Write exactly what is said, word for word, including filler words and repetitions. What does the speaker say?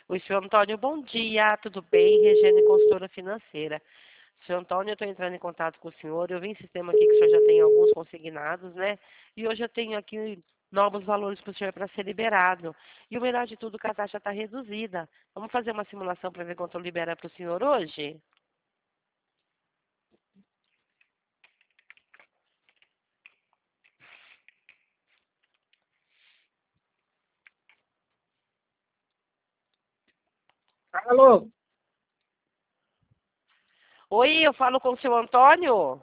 Oi, senhor Antônio, bom dia, tudo bem? Regiane, consultora financeira. Senhor Antônio, eu estou entrando em contato com o senhor. Eu vi em sistema aqui que o senhor já tem alguns consignados, né? E hoje eu tenho aqui novos valores para o senhor para ser liberado. E o melhor de tudo, que a taxa está reduzida. Vamos fazer uma simulação para ver quanto libera para o senhor hoje? Alô? Oi, eu falo com o senhor Antônio?